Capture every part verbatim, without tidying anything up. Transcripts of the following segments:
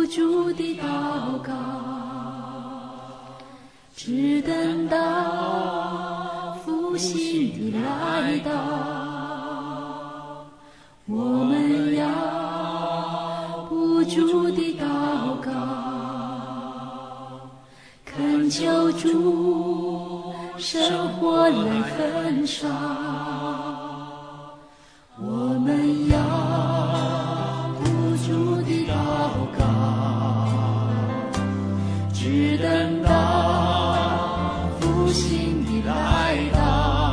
不住的祷告，只等到复兴的来到。我们要不住的祷告，恳求主生活来焚烧。我们要不住的祷告，只等到复兴的来到。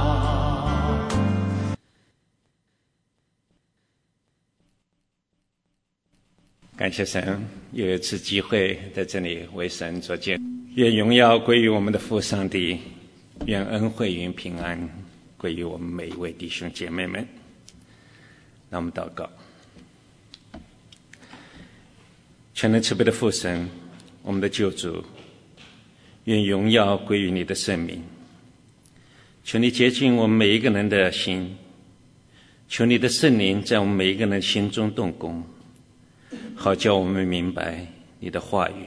感谢神，又有一次机会在这里为神作见。愿荣耀归于我们的父上帝，愿恩惠与平安归于我们每一位弟兄姐妹们。让我们祷告。全能慈悲的父神，我们的救主，愿荣耀归于你的圣名。求你洁净我们每一个人的心，求你的圣灵在我们每一个人心中动工，好叫我们明白你的话语。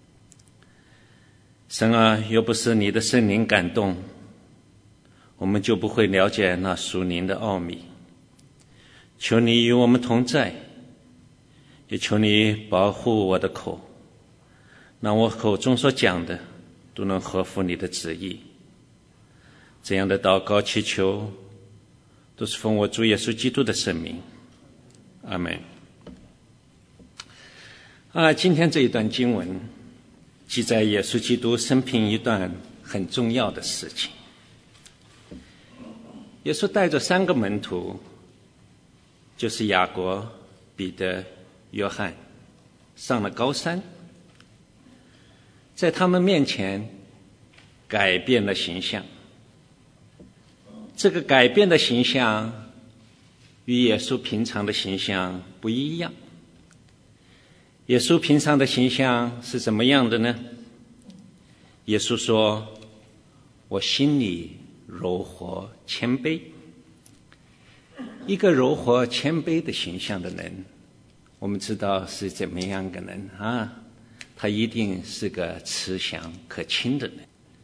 神啊，又不是你的圣灵感动，我们就不会了解那属灵的奥秘。求你与我们同在，也求你保护我的口，让我口中所讲的都能合乎你的旨意。这样的祷告祈求都是奉我主耶稣基督的圣名，阿们。啊，今天这一段经文记载耶稣基督生平一段很重要的事情。耶稣带着三个门徒，就是雅各、彼得、约翰，上了高山，在他们面前改变了形象。这个改变的形象与耶稣平常的形象不一样。耶稣平常的形象是怎么样的呢？耶稣说：我心里柔和谦卑。一个柔和谦卑的形象的人，我们知道是怎么样的人啊？他一定是个慈祥可亲的人。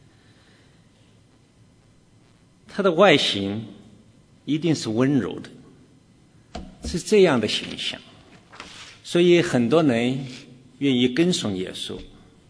他的外形一定是温柔的，是这样的形象。所以很多人愿意跟从耶稣。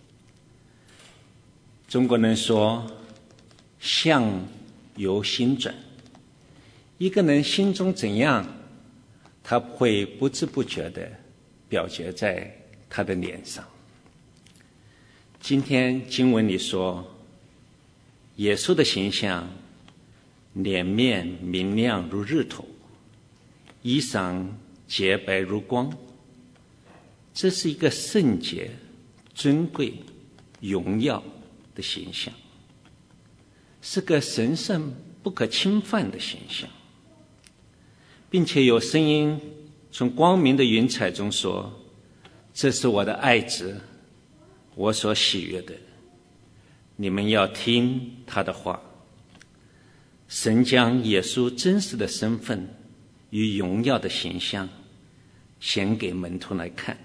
中国人说相由心转，一个人心中怎样，他会不知不觉地表现在他的脸上。今天经文里说，耶稣的形象脸面明亮如日头，衣裳洁白如光，这是一个圣洁、尊贵、荣耀的形象，是个神圣不可侵犯的形象，并且有声音从光明的云彩中说：这是我的爱子，我所喜悦的，你们要听他的话。神将耶稣真实的身份与荣耀的形象显给门徒来看。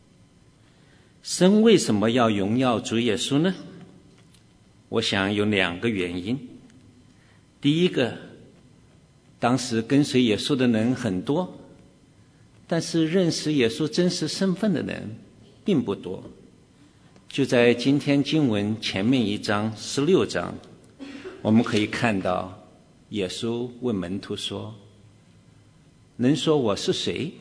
神为什么要荣耀主耶稣呢？我想有两个原因。第一个，当时跟随耶稣的人很多，但是认识耶稣真实身份的人并不多。就在今天经文前面一章十六章，我们可以看到耶稣问门徒说：人说我是谁？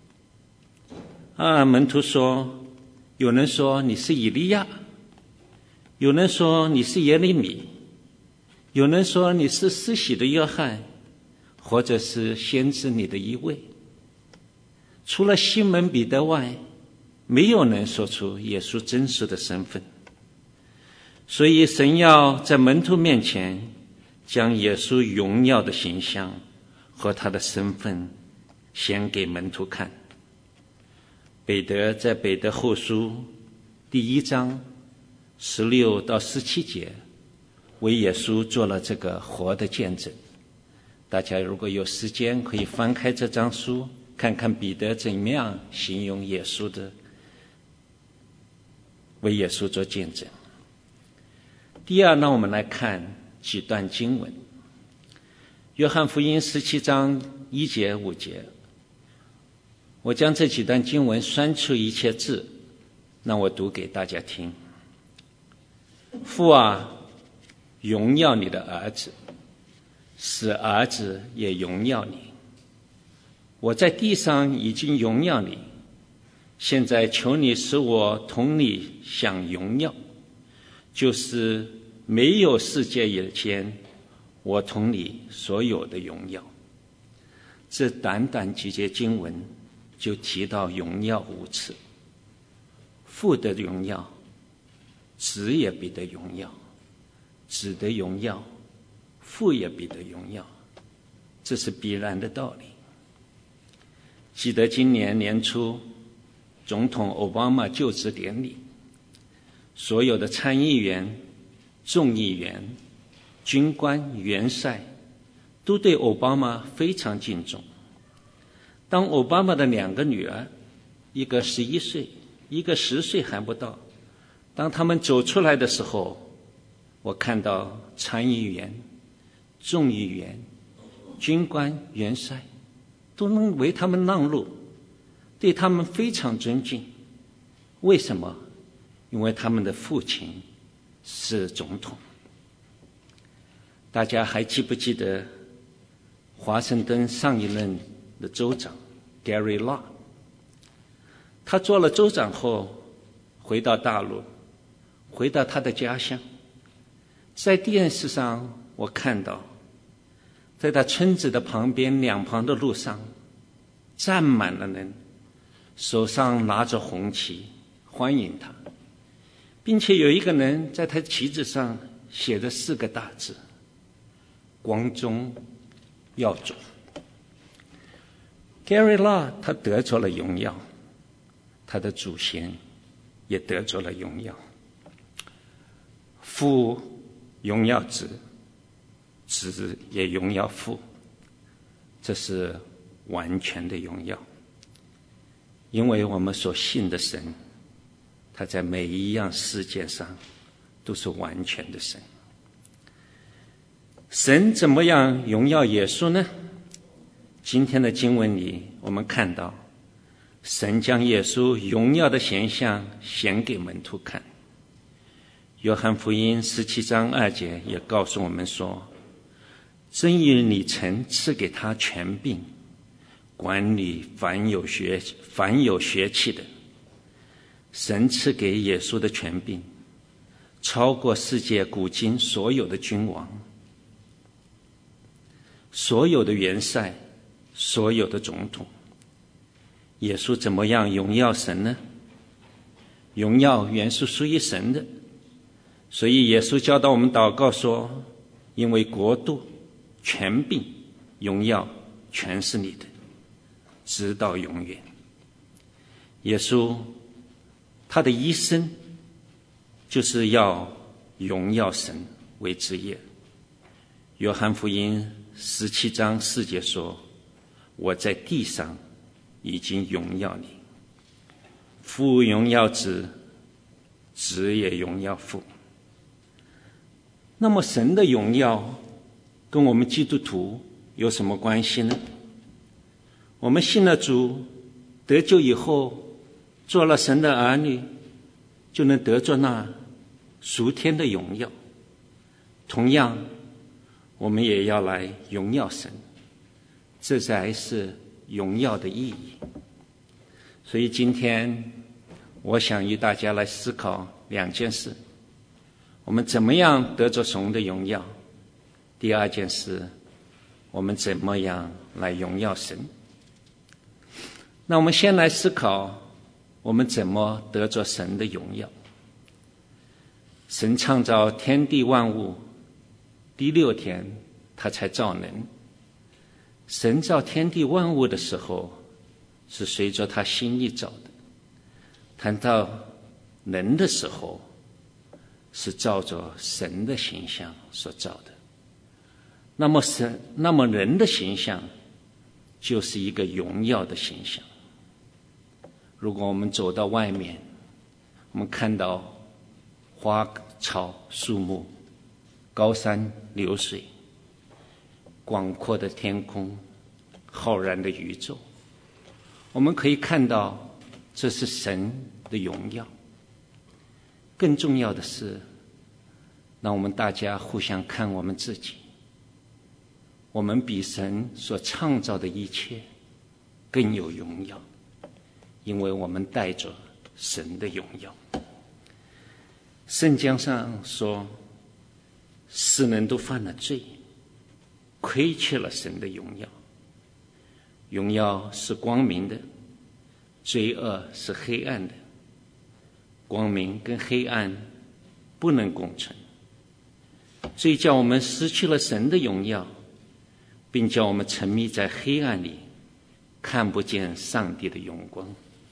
啊，门徒说，有人说你是以利亚，有人说你是耶利米，有人说你是施洗的约翰，或者是先知里的一位。除了西门彼得外，没有人说出耶稣真实的身份。所以神要在门徒面前将耶稣荣耀的形象和他的身份显给门徒看。彼得在彼得后书第一章十六到十七节为耶稣做了这个活的见证。大家如果有时间可以翻开这张书，看看彼得怎么样形容耶稣的为耶稣做见证。第二，让我们来看几段经文。约翰福音十七章一节五节，我将这几段经文删除一切字，让我读给大家听。父啊，荣耀你的儿子，使儿子也荣耀你。我在地上已经荣耀你，现在求你使我同你享荣耀，就是没有世界以前我同你所有的荣耀。这短短几节经文就提到荣耀五次，父的荣耀，子也必得荣耀，子的荣耀，父也必得荣耀，这是必然的道理。记得今年年初总统奥巴马就职典礼，所有的参议员、众议员、军官、元帅都对奥巴马非常敬重。当奥巴马的两个女儿，一个十一岁，一个十岁还不到，当他们走出来的时候，我看到参议员、众议员、军官、元帅都能为他们让路，对他们非常尊敬。为什么？因为他们的父亲是总统。大家还记不记得华盛顿上一任的州长 Gary Law？ 他做了州长后回到大陆，回到他的家乡。在电视上我看到，在他村子的旁边两旁的路上站满了人，手上拿着红旗欢迎他，并且有一个人在他旗子上写着四个大字：光宗耀祖。 Gary Law 他得着了荣耀，他的祖先也得着了荣耀。父荣耀子，子也荣耀父，这是完全的荣耀。因为我们所信的神，他在每一样事件上都是完全的神。神怎么样荣耀耶稣呢？今天的经文里我们看到，神将耶稣荣耀的显象显给门徒看。约翰福音十七章二节也告诉我们说，正因你曾赐给他权柄，管理凡有学凡有血气的。神赐给耶稣的权柄超过世界古今所有的君王，所有的元帅，所有的总统。耶稣怎么样荣耀神呢？荣耀原是属于神的，所以耶稣教导我们祷告说，因为国度、权柄、荣耀全是你的，直到永远。耶稣他的一生就是要荣耀神为职业。约翰福音十七章四节说，我在地上已经荣耀你。父荣耀子，子也荣耀父。那么神的荣耀跟我们基督徒有什么关系呢？我们信了主，得救以后做了神的儿女，就能得着那属天的荣耀。同样我们也要来荣耀神，这才是荣耀的意义。所以今天我想与大家来思考两件事：我们怎么样得着神的荣耀？第二件事，我们怎么样来荣耀神？那我们先来思考，我们怎么得着神的荣耀？神创造天地万物，第六天他才造人。神造天地万物的时候，是随着他心意造的；谈到人的时候，是照着神的形象所造的。那么神，那么人的形象就是一个荣耀的形象。如果我们走到外面，我们看到花草树木、高山流水、广阔的天空、浩然的宇宙，我们可以看到这是神的荣耀。更重要的是，让我们大家互相看我们自己，我们比神所创造的一切更有荣耀，因为我们带着神的荣耀。圣经上说，世人都犯了罪，亏缺了神的荣耀。荣耀是光明的，罪恶是黑暗的。光明跟黑暗不能共存，罪叫我们失去了神的荣耀，并叫我们沉迷在黑暗里，看不见上帝的荣光。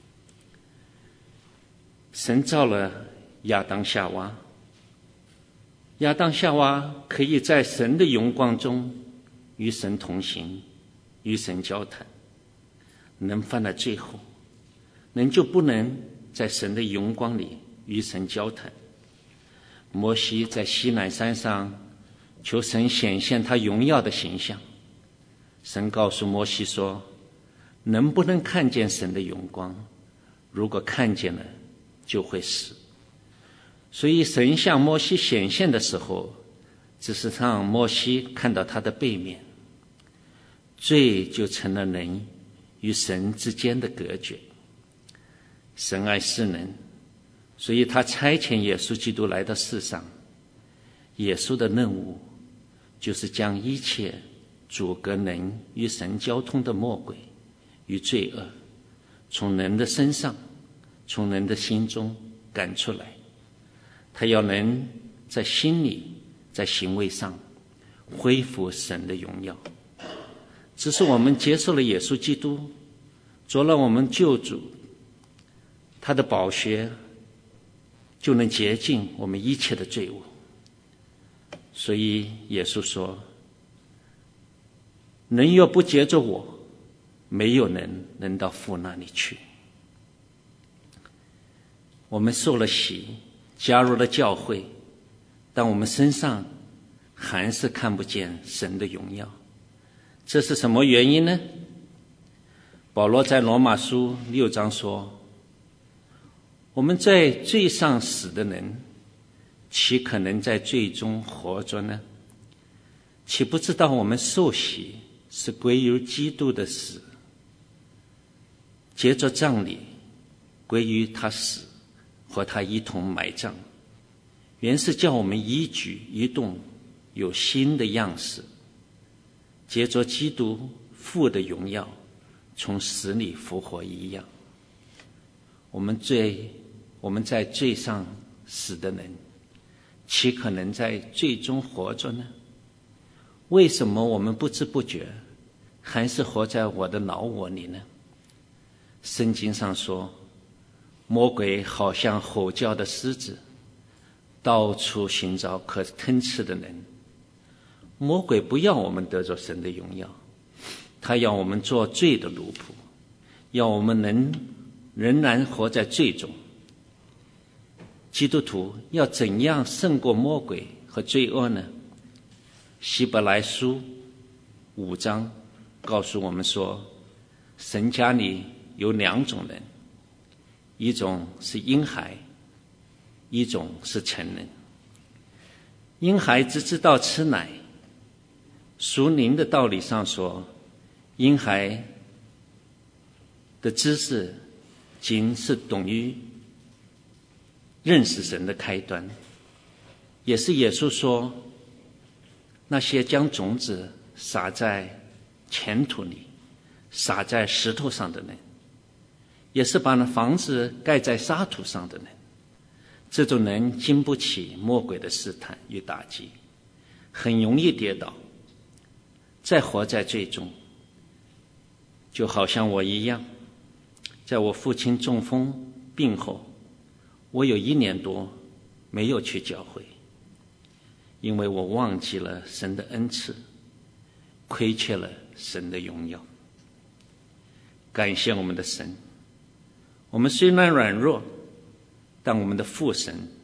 神造了亚当夏娃，亚当夏娃可以在神的荣光中与神同行，与神交谈。人犯了罪后，人就不能在神的荣光里与神交谈。摩西在西乃山上求神显现他荣耀的形象，神告诉摩西说，能不能看见神的荣光，如果看见了就会死。所以神向摩西显现的时候，只是让摩西看到他的背面，罪就成了人与神之间的隔绝。神爱世人，所以他差遣耶稣基督来到世上。耶稣的任务就是将一切阻隔人与神交通的魔鬼与罪恶，从人的身上，从人的心中赶出来。他要人在心里，在行为上恢复神的荣耀。只是我们接受了耶稣基督，做了我们救主，他的宝血就能洁净我们一切的罪恶。所以耶稣说，人若不接着我，没有人能到父那里去。我们受了洗，加入了教会，但我们身上还是看不见神的荣耀。这是什么原因呢？保罗在罗马书六章说，我们在罪上死的人，岂可能在罪中活着呢？岂不知道我们受洗是归于基督的死，接着葬礼归于他死，和他一同埋葬，原是叫我们一举一动有新的样式，接着基督父的荣耀从死里复活一样。我们罪我们在罪上死的人，岂可能在罪中活着呢？为什么我们不知不觉还是活在我的老我里呢？圣经上说，魔鬼好像吼叫的狮子，到处寻找可吞吃的人。魔鬼不要我们得着神的荣耀，他要我们做罪的奴仆，要我们能仍然活在罪中。基督徒要怎样胜过魔鬼和罪恶呢？希伯来书五章告诉我们说，神家里有两种人，一种是婴孩，一种是成人。婴孩只知道吃奶，属灵的道理上说，婴孩的知识仅是懂于认识神的开端，也是耶稣说，那些将种子撒在浅土里，撒在石头上的人，也是把那房子盖在沙土上的人，这种人经不起魔鬼的试探与打击，很容易跌倒，再活在罪中。就好像我一样，在我父亲中风病后，我有一年多没有去教会，因为我忘记了神的恩赐，亏缺了神的荣耀。感谢我们的神，我们虽然软弱，但我们的父神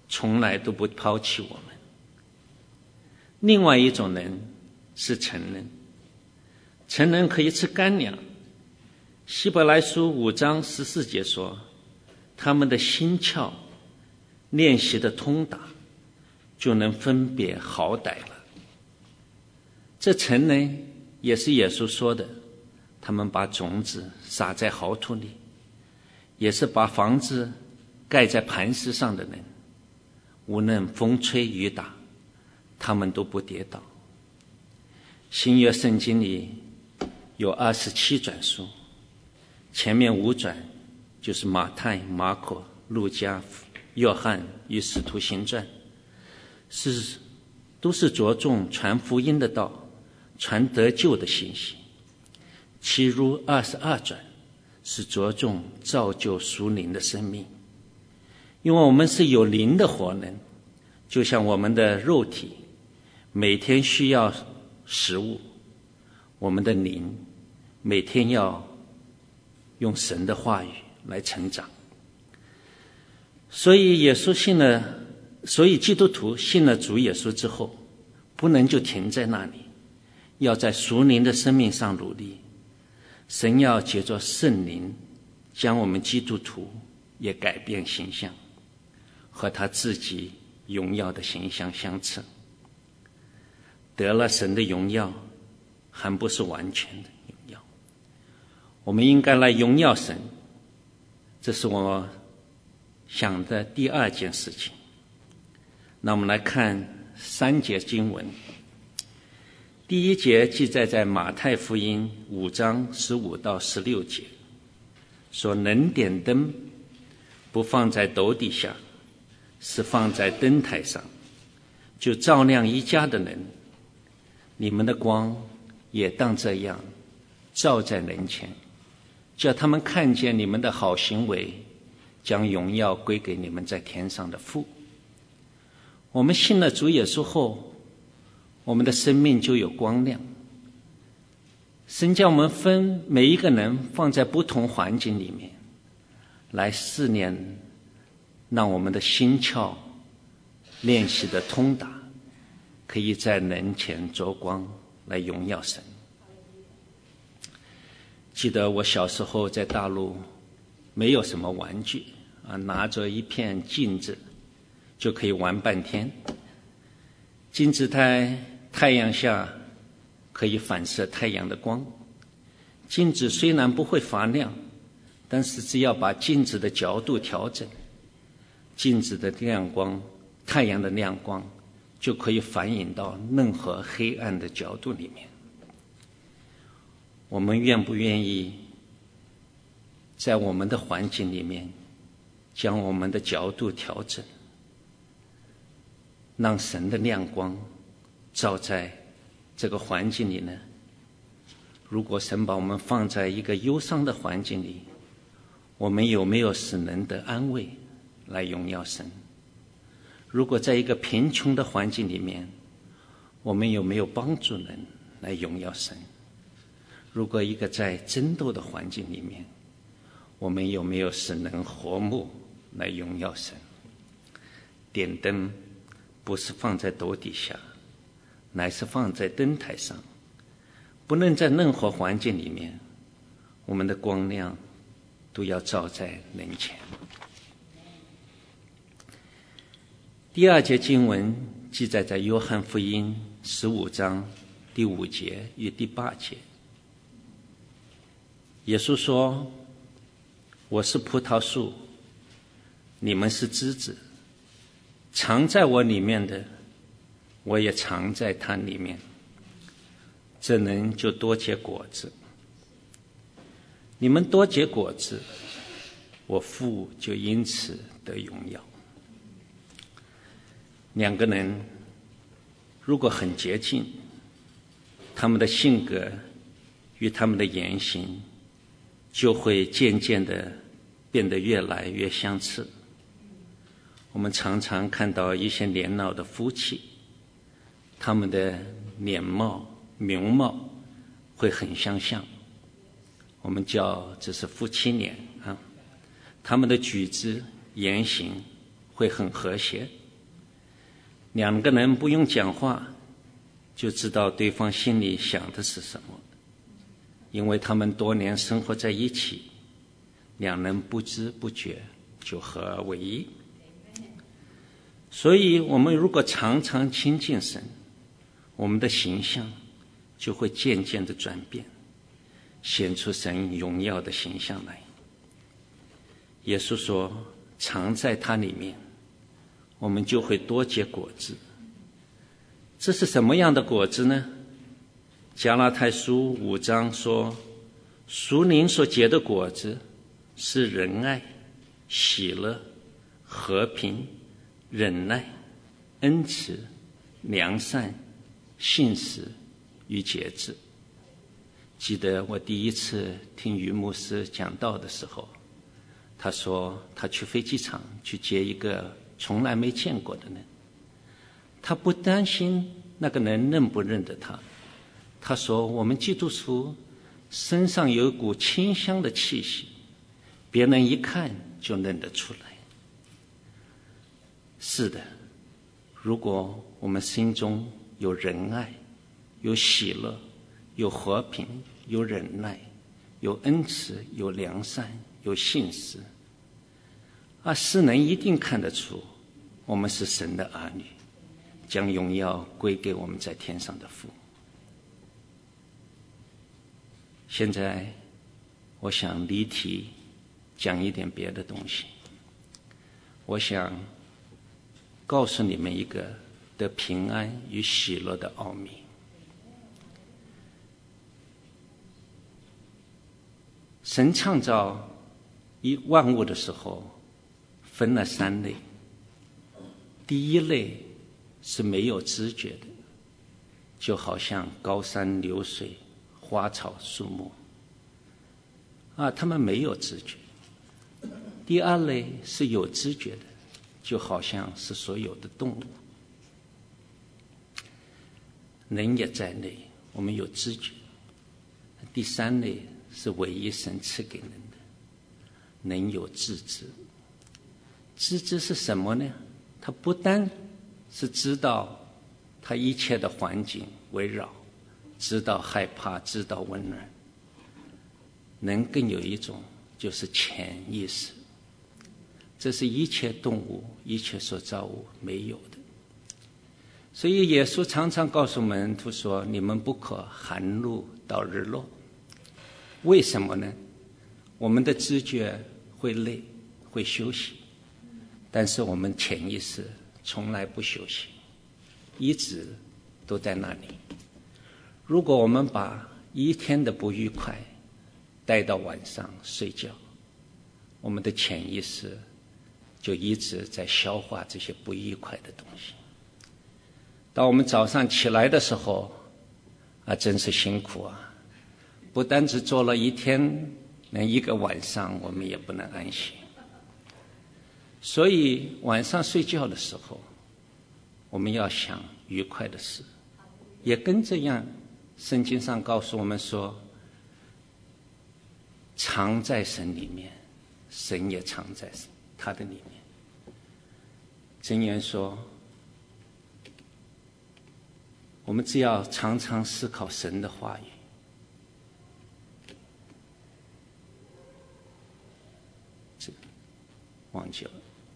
从来都不抛弃我们。另外一种人是成人，成人可以吃干粮。希伯来书五章十四节说，他们的心窍练习的通达，就能分别好歹了。这成人也是耶稣说的，他们把种子撒在好土里，也是把房子盖在磐石上的人，无论风吹雨打，他们都不跌倒。新约圣经里有二十七卷书，前面五卷就是马太、马可、路加、约翰与使徒行传，是都是着重传福音的道，传得救的信息。其余二十二卷是着重造就属灵的生命，因为我们是有灵的活人，就像我们的肉体每天需要食物，我们的灵每天要用神的话语来成长。所以耶稣信了，所以基督徒信了主耶稣之后，不能就停在那里，要在属灵的生命上努力。神要借着圣灵将我们基督徒也改变形象，和他自己荣耀的形象相称。得了神的荣耀，还不是完全的荣耀，我们应该来荣耀神，这是我想的第二件事情。那我们来看三节经文。第一节记载在马太福音五章十五到十六节，说能点灯不放在斗底下，是放在灯台上，就照亮一家的人。你们的光也当这样照在人前，叫他们看见你们的好行为，将荣耀归给你们在天上的父。我们信了主耶稣后，我们的生命就有光亮。神将我们分每一个人放在不同环境里面，来试炼，让我们的心窍练习的通达，可以在人前着光，来荣耀神。记得我小时候在大陆没有什么玩具啊，拿着一片镜子就可以玩半天。镜子在太阳下可以反射太阳的光，镜子虽然不会发亮，但是只要把镜子的角度调整，镜子的亮光，太阳的亮光就可以反映到任何黑暗的角度里面。我们愿不愿意在我们的环境里面将我们的角度调整，让神的亮光照在这个环境里呢？如果神把我们放在一个忧伤的环境里，我们有没有使人得安慰来荣耀神？如果在一个贫穷的环境里面，我们有没有帮助人来荣耀神？如果一个在争斗的环境里面，我们有没有使人和睦来荣耀神？点灯不是放在斗底下，乃是放在灯台上，不论在任何环境里面，我们的光亮都要照在人前。第二节经文记载在约翰福音十五章第五节与第八节。耶稣说，我是葡萄树，你们是枝子，藏在我里面的，我也藏在他里面，这人就多结果子。你们多结果子，我父就因此得荣耀。两个人如果很接近，他们的性格与他们的言行就会渐渐的变得越来越相似。我们常常看到一些年老的夫妻，他们的脸貌容貌会很相像，我们叫这是夫妻脸啊。他们的举止言行会很和谐，两个人不用讲话就知道对方心里想的是什么，因为他们多年生活在一起，两人不知不觉就合而为一。所以我们如果常常亲近神，我们的形象就会渐渐的转变，显出神荣耀的形象来。耶稣说，常在他里面，我们就会多结果子。这是什么样的果子呢？加拉太书五章说，属灵所结的果子是仁爱、喜乐、和平、忍耐、恩慈、良善、信实与节制。记得我第一次听于牧师讲道的时候，他说他去飞机场去接一个从来没见过的人，他不担心那个人认不认得他。他说我们基督徒身上有一股清香的气息，别人一看就认得出来。是的，如果我们心中有仁爱，有喜乐，有和平，有忍耐，有恩慈，有良善，有信实，啊，世人一定看得出我们是神的儿女，将荣耀归给我们在天上的父。现在我想离题讲一点别的东西，我想告诉你们一个得平安与喜乐的奥秘。神创造一万物的时候分了三类，第一类是没有知觉的，就好像高山流水、花草树木啊，他们没有知觉。第二类是有知觉的，就好像是所有的动物，人也在内，我们有知觉。第三类是唯一神赐给人的，人有自知。自知是什么呢？他不单是知道他一切的环境围绕，知道害怕，知道温暖，人更有一种就是潜意识，这是一切动物、一切所造物没有的。所以耶稣常常告诉门徒说，你们不可含怒到日落。为什么呢？我们的知觉会累，会休息，但是我们潜意识从来不休息，一直都在那里。如果我们把一天的不愉快带到晚上睡觉，我们的潜意识就一直在消化这些不愉快的东西。当我们早上起来的时候啊，真是辛苦啊，不单只做了一天，连一个晚上我们也不能安息。所以晚上睡觉的时候，我们要想愉快的事，也跟这样圣经上告诉我们说，常在神里面，神也常在他的里面。箴言说，我们只要常常思考神的话语，这忘记了。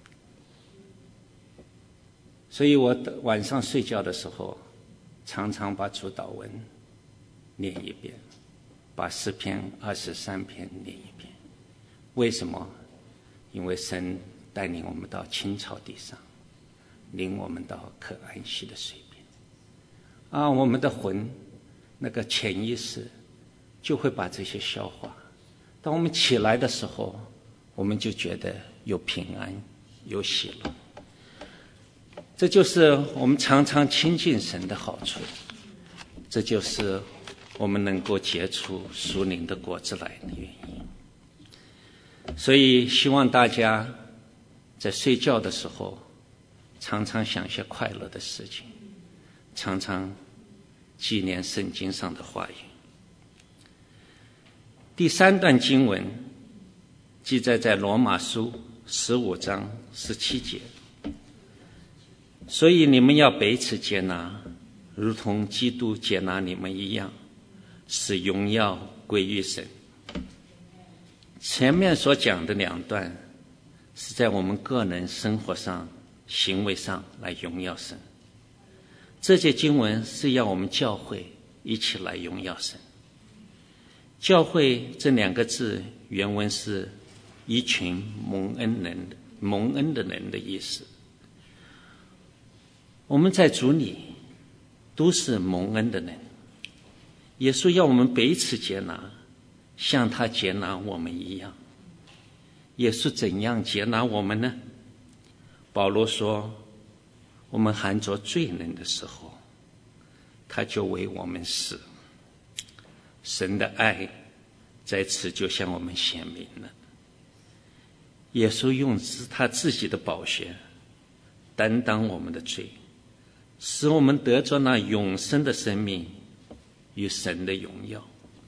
所以我晚上睡觉的时候，常常把主祷文念一遍，把诗篇二十三篇念一遍。为什么？因为神带领我们到青草地上，领我们到可安息的水边。啊，我们的魂，那个潜意识就会把这些消化。当我们起来的时候，我们就觉得有平安，有喜乐。这就是我们常常亲近神的好处，这就是我们能够结出属灵的果子来的原因。所以希望大家在睡觉的时候常常想些快乐的事情，常常纪念圣经上的话语。第三段经文记载在罗马书十五章十七节， 所以你们要彼此接纳，如同基督接纳你们一样，使荣耀归于神。前面所讲的两段是在我们个人生活上、行为上来荣耀神，这节经文是要我们教会一起来荣耀神。教会这两个字原文是一群蒙恩人的蒙恩的人的意思。我们在主里都是蒙恩的人，耶稣要我们彼此接纳，像他接纳我们一样。耶稣怎样接纳我们呢？保罗说，我们还做罪人的时候，他就为我们死。神的爱在此就向我们显明了。耶稣用他自己的宝血担当我们的罪，使我们得着那永生的生命与神的荣耀。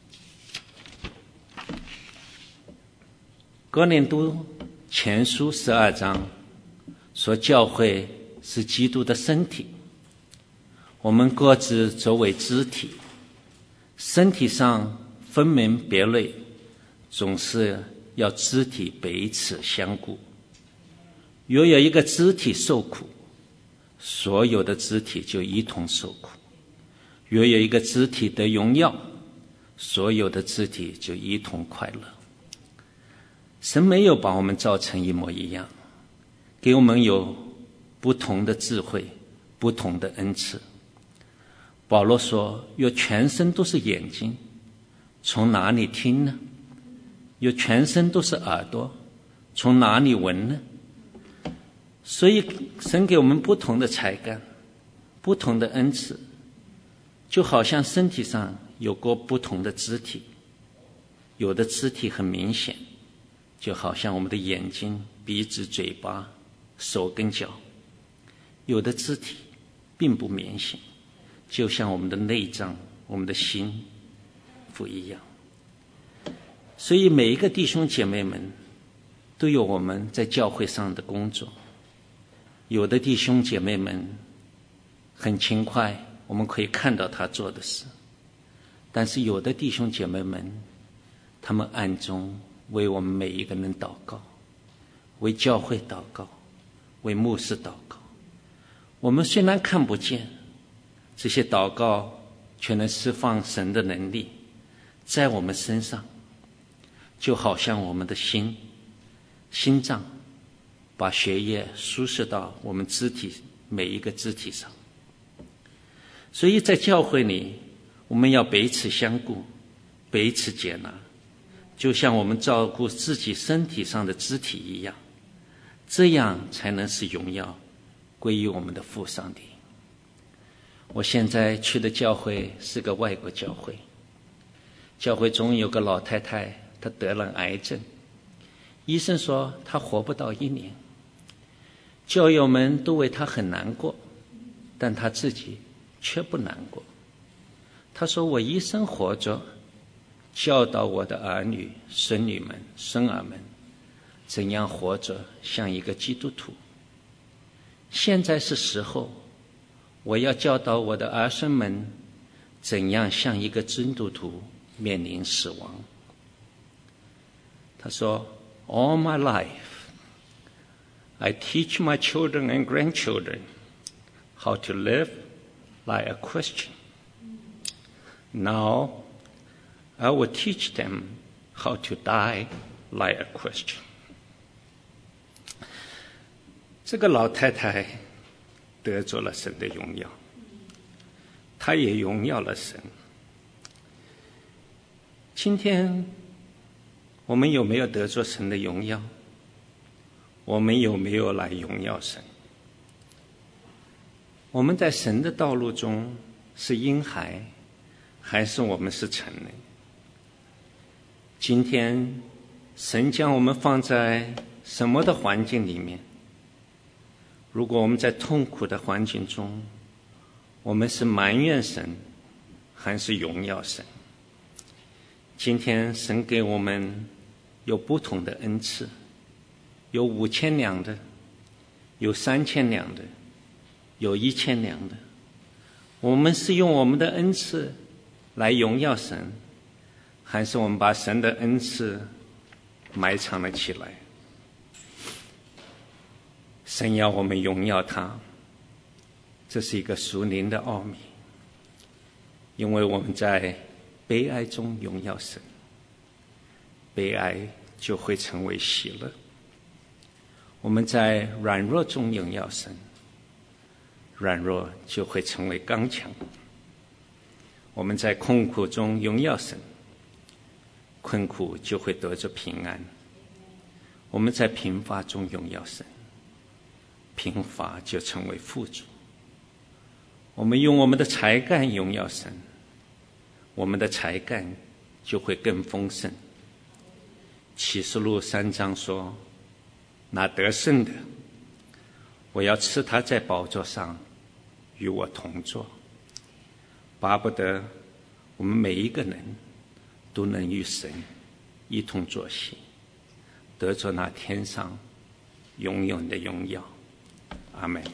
哥林多前书十二章说，教会是基督的身体，我们各自作为肢体，身体上分门别类，总是要肢体彼此相顾。若有一个肢体受苦，所有的肢体就一同受苦；若有一个肢体得荣耀，所有的肢体就一同快乐。神没有把我们造成一模一样，给我们有不同的智慧，不同的恩赐。保罗说，若全身都是眼睛，从哪里听呢？若全身都是耳朵，从哪里闻呢？所以神给我们不同的才干，不同的恩赐，就好像身体上有过不同的肢体，有的肢体很明显，就好像我们的眼睛、鼻子、嘴巴、手跟脚；有的肢体并不明显，就像我们的内脏、我们的心不一样。所以每一个弟兄姐妹们都有我们在教会上的工作。有的弟兄姐妹们很勤快，我们可以看到他做的事，但是有的弟兄姐妹们，他们暗中为我们每一个人祷告，为教会祷告，为牧师祷告。我们虽然看不见，这些祷告却能释放神的能力在我们身上，就好像我们的心心脏把血液输射到我们肢体每一个肢体上。所以在教会里，我们要彼此相顾，彼此接纳，就像我们照顾自己身体上的肢体一样，这样才能使荣耀归于我们的父上帝。我现在去的教会是个外国教会，教会中有个老太太，她得了癌症，医生说她活不到一年。教友们都为她很难过，但她自己却不难过。她说，我一生活着，教导我的儿女、孙女们、孙儿们怎样活着像一个基督徒。现在是时候，我要教导我的儿孙们怎样像一个基督徒面临死亡。他说 All my life I teach my children and grandchildren how to live like a Christian. Now I will teach them how to die like a Christian. 这个老太太得着了神的荣耀，她也荣耀了神。今天我们有没有得着神的荣耀？我们有没有来荣耀神？我们在神的道路中是婴孩，还是我们是成人？今天神将我们放在什么的环境里面？如果我们在痛苦的环境中，我们是埋怨神，还是荣耀神？今天神给我们有不同的恩赐，有五千两的，有三千两的， 有一千两的。我们是用我们的恩赐来荣耀神，还是我们把神的恩赐埋藏了起来？神要我们荣耀他，这是一个属灵的奥秘。因为我们在悲哀中荣耀神，悲哀就会成为喜乐；我们在软弱中荣耀神，软弱就会成为刚强；我们在困苦中荣耀神，困苦就会得着平安；我们在贫乏中荣耀神，贫乏就成为富足；我们用我们的才干荣耀神，我们的才干就会更丰盛。启示录三章说，那得胜的，我要赐他在宝座上与我同坐，巴不得我们每一个人都能与神一同作戏，得着那天上永远的荣耀。阿们。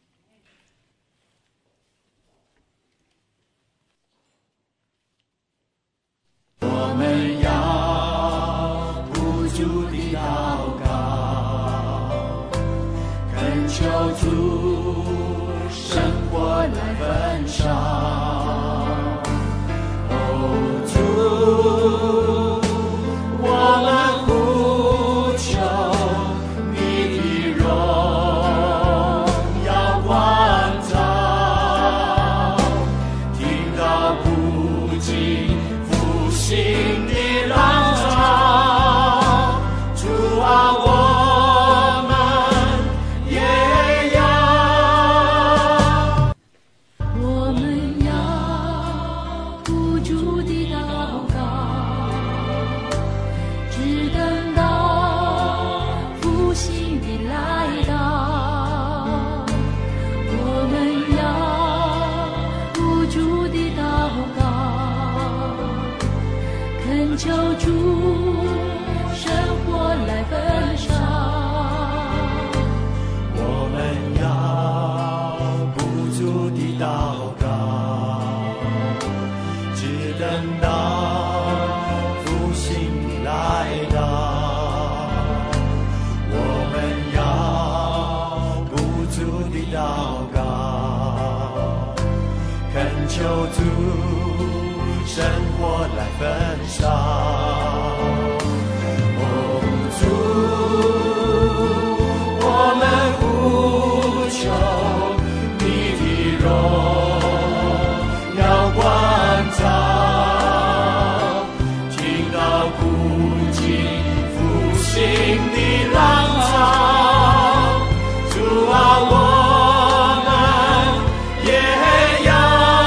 我们要不住地祷告，恳求主生活来焚烧。哦，主，我们呼求你的荣耀光照，听到不尽复兴的浪潮。主啊，我们也要，我们要不住地祷告，只等到复兴的来到。我们要不住地祷告，恳求主生活来焚烧。我们要不住地祷告，只等到复兴来到。我们要不住地祷告，恳求主生活来焚烧。哦，主，我们呼求你的荣耀光照，听到不尽复兴的浪潮。主啊，我们也要，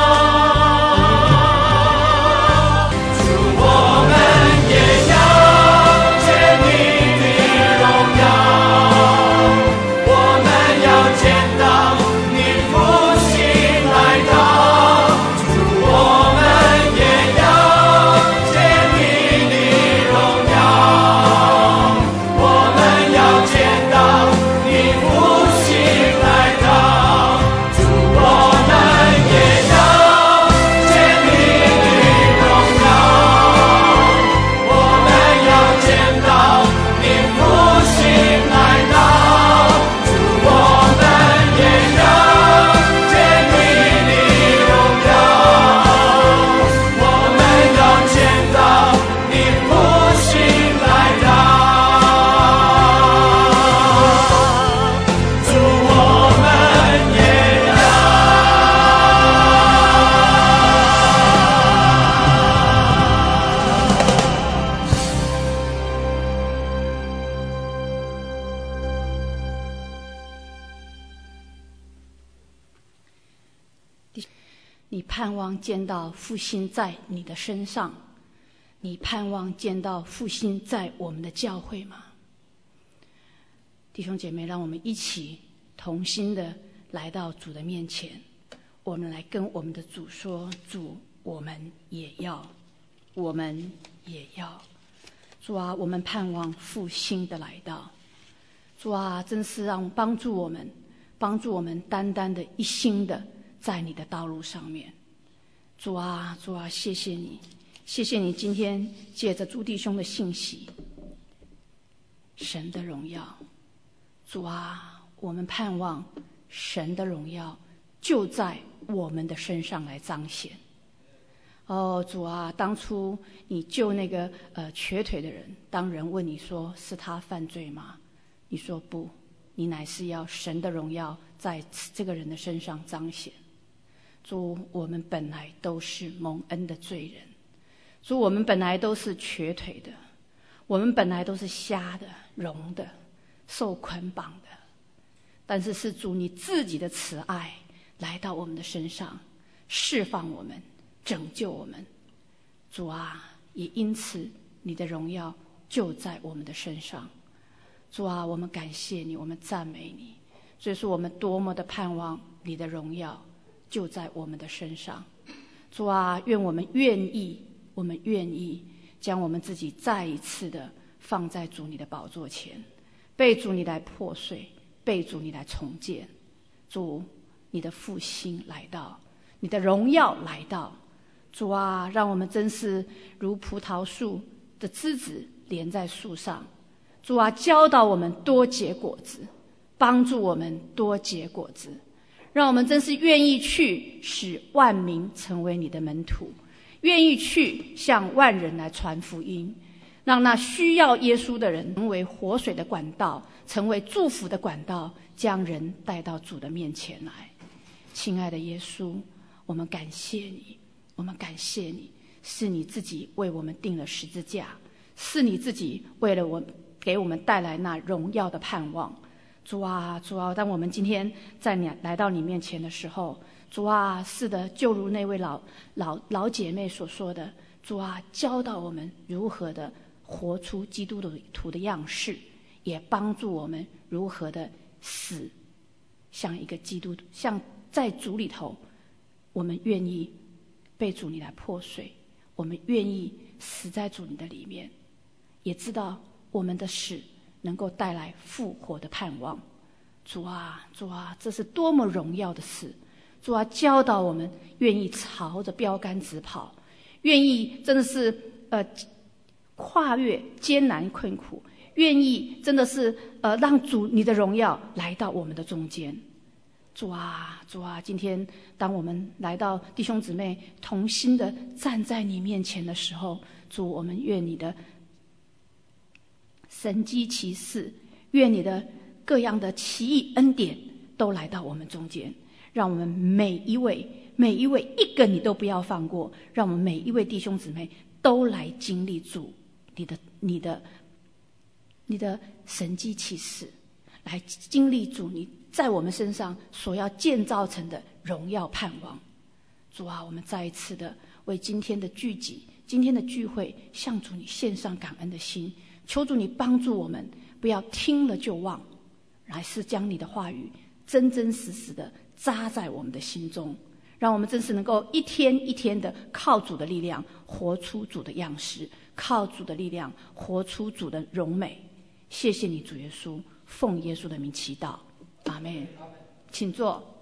主，我们也要见你的荣耀，我们要见到你复兴来到。主，我们也要见你的荣耀，我们要见到你复兴来到。主，我们也要见你的荣耀，我们要见到你复兴来到。主，我们也要见你的荣耀，我们要见到你复兴来到。主，我们也要。 你盼望见到复兴在你的身上，你盼望见到复兴在我们的教会吗？弟兄姐妹，让我们一起同心的来到主的面前，我们来跟我们的主说，主，我们也要，我们也要。主啊，我们盼望复兴的来到。主啊，真是让帮助我们， 帮助我们单单的一心的在你的道路上面。主啊，主啊，谢谢你，谢谢你今天借着朱弟兄的信息，神的荣耀。主啊，我们盼望神的荣耀就在我们的身上来彰显。哦，主啊，当初你救那个呃瘸腿的人，当人问你说是他犯罪吗？你说不，你乃是要神的荣耀在这个人的身上彰显。主，我们本来都是蒙恩的罪人，主，我们本来都是瘸腿的，我们本来都是瞎的、聋的、受捆绑的，但是是主你自己的慈爱来到我们的身上，释放我们，拯救我们。主啊，也因此你的荣耀就在我们的身上。主啊，我们感谢你，我们赞美你。所以说我们多么的盼望你的荣耀就在我们的身上。主啊，愿我们愿意我们愿意将我们自己再一次的放在主你的宝座前，被主你来破碎，被主你来重建。主，你的复兴来到，你的荣耀来到。主啊，让我们真是如葡萄树的枝子连在树上。主啊，教导我们多结果子，帮助我们多结果子，让我们真是愿意去使万民成为你的门徒，愿意去向万人来传福音，让那需要耶稣的人成为活水的管道，成为祝福的管道，将人带到主的面前来。亲爱的耶稣，我们感谢你，我们感谢你，是你自己为我们定了十字架，是你自己为了我给我们带来那荣耀的盼望。主啊，主啊，当我们今天在你来到你面前的时候，主啊，是的，就如那位老老老姐妹所说的，主啊，教导我们如何的活出基督徒的样式，也帮助我们如何的死像一个基督徒，像在主里头，我们愿意被主你来破碎，我们愿意死在主你的里面，也知道我们的死能够带来复活的盼望。主啊，主啊，这是多么荣耀的事。主啊，教导我们愿意朝着标杆直跑，愿意真的是呃跨越艰难困苦，愿意真的是呃让主你的荣耀来到我们的中间。主啊，主啊，今天当我们来到弟兄姊妹同心的站在你面前的时候，主，我们愿你的神迹奇事，愿你的各样的奇异恩典都来到我们中间，让我们每一位每一位一个你都不要放过，让我们每一位弟兄姊妹都来经历主你的你的你的神迹奇事，来经历主你在我们身上所要建造成的荣耀盼望。主啊，我们再一次的为今天的聚集，今天的聚会，向主你献上感恩的心，求主你帮助我们，不要听了就忘，而是将你的话语真真实实的扎在我们的心中，让我们真是能够一天一天的靠主的力量活出主的样式，靠主的力量活出主的荣美。谢谢你主耶稣，奉耶稣的名祈祷，阿们。请坐。